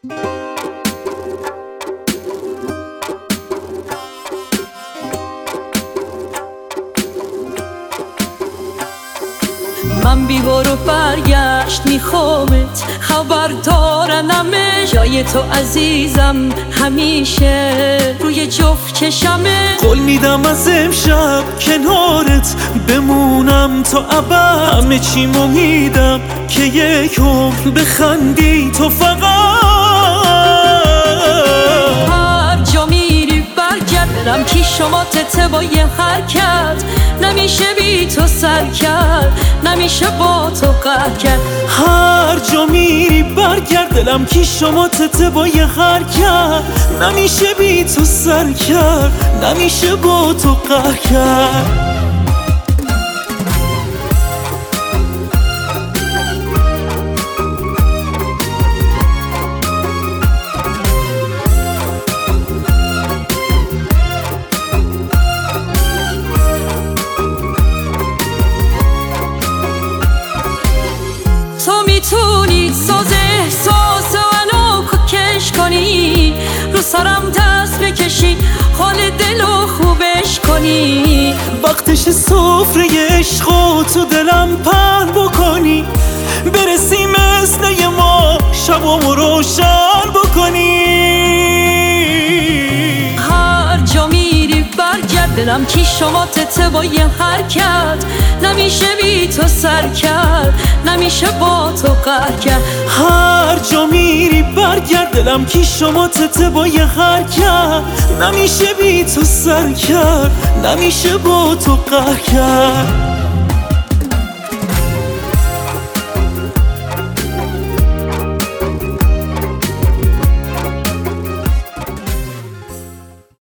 من بی برو برگشت میخوامت، خبر دارنمه جای تو عزیزم همیشه روی جفت چشمه. قول میدم از امشب کنارت بمونم تا ابد، همه چیمو میدم که یک عمر بخندی تو فقط. هر جا میری برگرد دلم کی شما تته با یه حرکت، نمیشه بی تو سر کرد، نمیشه با تو قهر کرد. هر جا میری برگرد دلم کی شما تته با یه حرکت، نمیشه بی تو سر کرد، نمیشه با تو قهر کرد. میتونی ساز احساس منو کش کنی، رو سرم دست بکشی حال دلو خوبش کنی. وقتش سفره عشق و تو دلم پهن بکنی، برسیم مثل ما شبامو روشن بکنی. هر جا میری برگرد دلم کی شما تته با یه حرکت، نمیشه بی تو سر کرد، نمیشه با تو قهر کرد. هر جا میری برگرد دلم کی شما تته با یه حرکت، نمیشه بی تو سر کرد، نمیشه با تو قهر کرد.